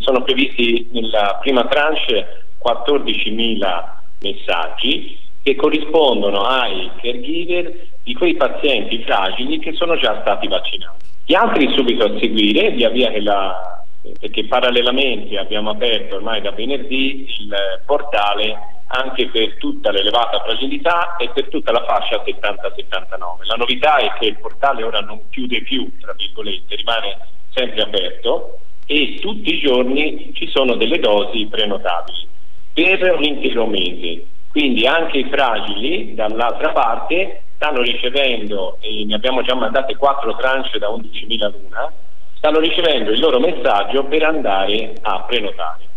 sono previsti nella prima tranche 14.000 messaggi che corrispondono ai caregiver di quei pazienti fragili che sono già stati vaccinati. Gli altri subito a seguire, via via perché parallelamente abbiamo aperto ormai da venerdì il portale anche per tutta l'elevata fragilità e per tutta la fascia 70-79. La novità è che il portale ora non chiude più, tra virgolette, rimane sempre aperto e tutti i giorni ci sono delle dosi prenotabili per un intero mese. Quindi anche i fragili dall'altra parte stanno ricevendo, e ne abbiamo già mandate 4 tranche da 11.000 l'una, stanno ricevendo il loro messaggio per andare a prenotare.